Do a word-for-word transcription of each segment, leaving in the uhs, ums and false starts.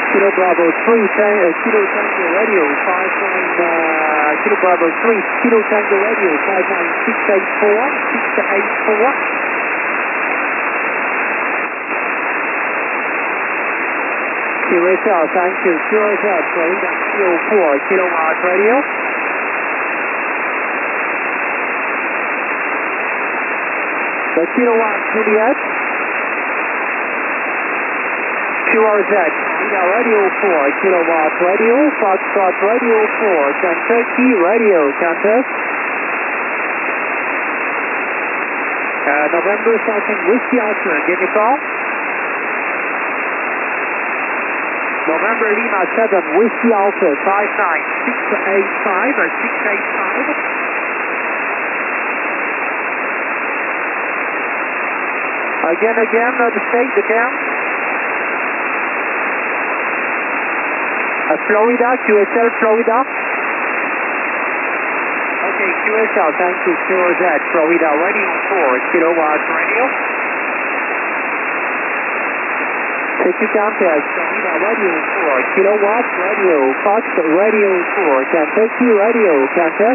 Kilo Bravo three, ten, uh, Kilo Tango Radio, five nine, uh, Kilo Bravo three, Kilo Tango Radio, five nine six eight four, six eight four. Q S L, thank you, Q S L, Florida three oh four, kilowatt radio. The kilowatt Juliet. Q R Z, Florida Radio four, kilowatt radio, Foxtrot Radio four, Kentucky Radio, Kansas. Uh, November something, Whiskey Alpha, give me a call. November Lima seven, Whiskey Alpha, five nine six eight five, or six eight five. Again, again, uh, the state, the count. Uh, Florida, Q S L, Florida. Okay, Q S L, thank you, Q R Z, Florida Radio four, kilowatt radio. Take you down to Florida Radio four, kilowatt radio, Fox Radio four, Kentucky Radio, Kansas.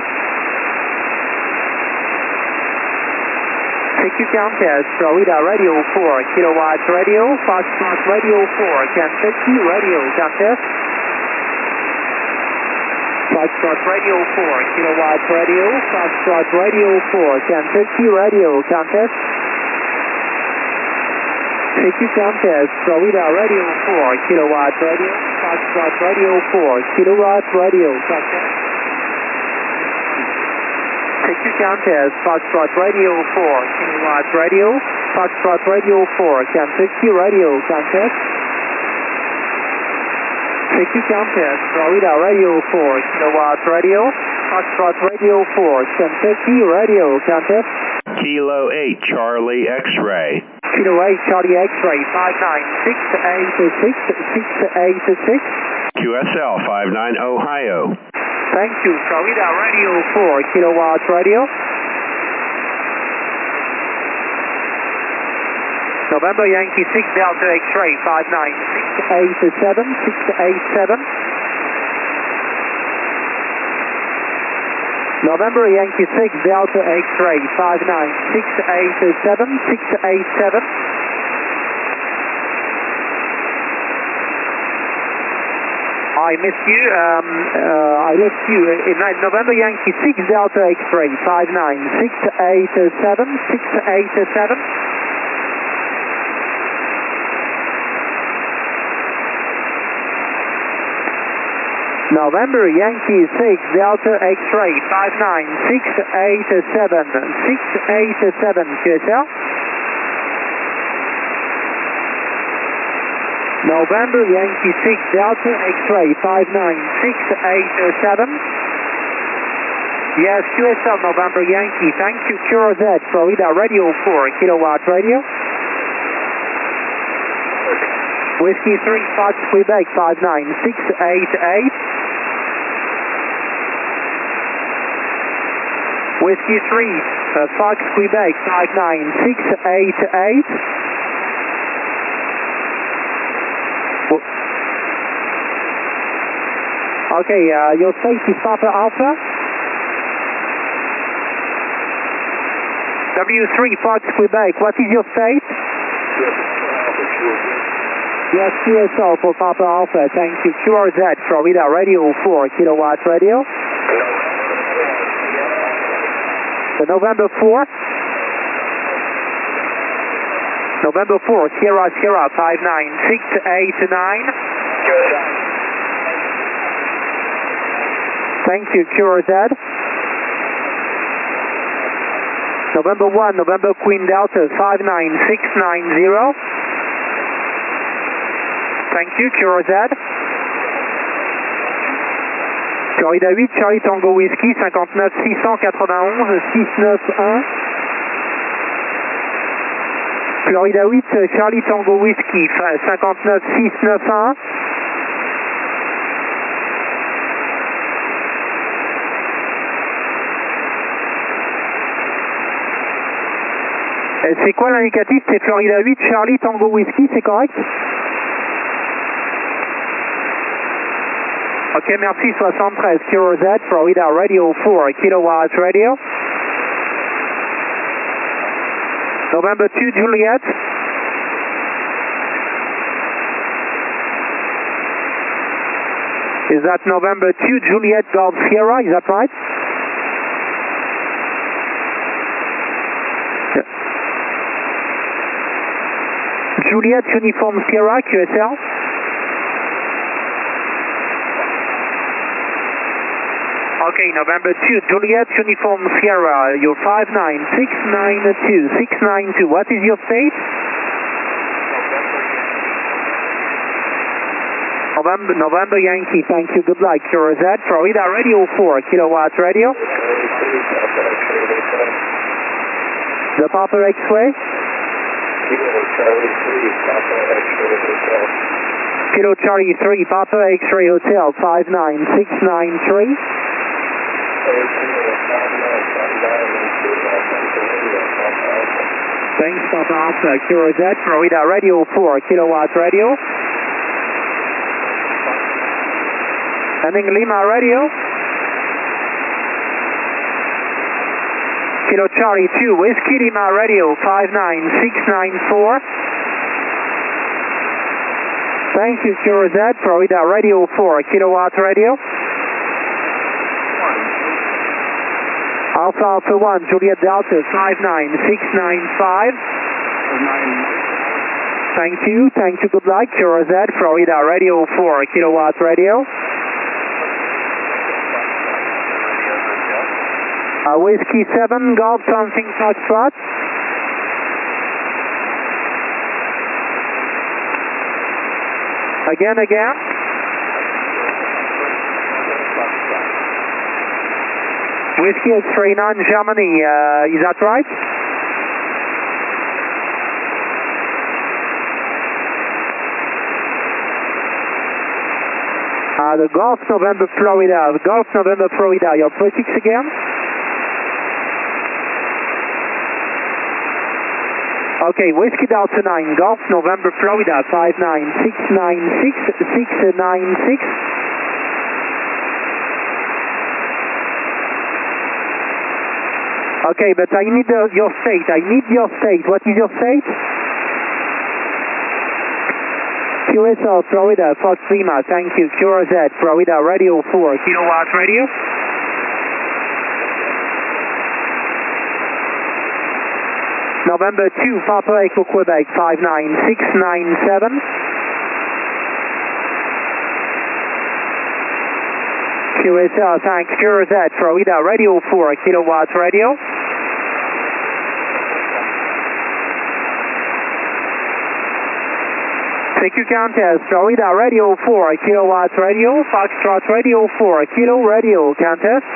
Take you down to Florida Radio four, kilowatt radio, Fox Radio four, Kentucky Radio, Kansas. Foxtrot Radio four, kilowatt radio, Foxtrot Radio four, Kentucky Radio, Kansas. Take you Kansas, Florida Radio four, kilowatt radio, Foxtrot Radio four, kilowatt radio, Kansas. Take you Kansas, Foxtrot Radio four, kilowatt radio, Foxtrot Radio four, Kentucky Radio, Kansas. Take you Kansas, Florida Radio four, kilowatt radio, Foxtrot Radio four, Kentucky Radio, Kansas. Kilo eight, Charlie X-ray. Kilo eight, Charlie X-ray, five nine six eight six, six eight six. Q S L, five nine, Ohio. Thank you, Florida Radio four, kilowatt radio. November Yankee six, Delta X-ray, five nine six eight seven, six eight seven. November Yankee six, Delta X-ray, five nine six eight seven, six eight seven. I missed you, um, uh, I left you in November Yankee six, Delta X-ray, five nine six eight seven, six eight seven. November Yankee six, Delta X-ray, five nine six eight seven, six eight seven, Q S L. November Yankee six, Delta X-ray, five nine six eight seven. Yes, Q S L, November Yankee, thank you, Q R Z, Florida Radio four, kilowatt radio. Whiskey three, Fox, Quebec, five nine six eight eight. Whiskey three, uh, Fox, Quebec, five nine six eight eight. Okay, uh, your state is Papa Alpha. W three, Fox, Quebec, what is your state? Yes, Q S L for Papa Alpha, thank you. Q R Z, Florida Radio four, kilowatt radio. The November four. November four, Sierra Sierra, five nine six eight nine. Thank you, Q R Z. November one, November Queen Delta, five nine six nine zero. Thank you, Q R Z. Florida huit, Charlie Tango Whiskey, cinquante-neuf six cent quatre-vingt-onze, six neuf un. Florida huit, Charlie Tango Whiskey, cinquante-neuf six neuf un. C'est quoi l'indicatif? C'est Florida huit, Charlie Tango Whiskey, c'est correct? Ok, merci, soixante-treize, Kilo Z, Florida Radio four, kilowatt radio. November two, Juliet. Is that November two, Juliet, Golf Sierra, is that right? Yeah. Juliet, Uniform Sierra, Q S L. Okay, November two, Juliet, Uniform Sierra, you're five nine six nine two, six nine two. What is your state? November, November Yankee, thank you, good luck. Kilo Z, Florida Radio four, kilowatt radio. The Papa X-ray? Kilo Charlie three, Papa X-ray Hotel, five nine six nine three. Thanks, Papa Alpha, Kilo Z, Florida Radio four, kilowatt radio. Ending Lima Radio. Kilo Charlie two, Whiskey Lima Radio, five nine six nine four. Thank you, Kilo Z, Florida Radio four, kilowatt radio. Alpha Alpha one, Juliet Delta, five nine six nine five. Thank you, thank you, good luck. Kilo Z, Florida Radio four, kilowatt radio. Uh, Whiskey seven, Golf something Foxtrot. Again, again. Whiskey X-ray nine, Germany, uh, is that right? Uh, the Golf November Florida, the Golf November Florida, your prefix again? Okay, Whiskey Delta nine, Golf November Florida, five nine six nine six six nine six. Okay, but I need uh, your state, I need your state. What is your state? Q S L, Florida, Fox Lima, thank you. Q R Z, Florida, Radio four, kilowatt radio. November two, Papa Echo Quebec, five nine six nine seven. Q S L, thanks. Q R Z, Florida, Radio four, kilowatt radio. C Q Countess, Florida, Radio four, kilowatt radio. Foxtrot Radio four, kilo radio, Countess.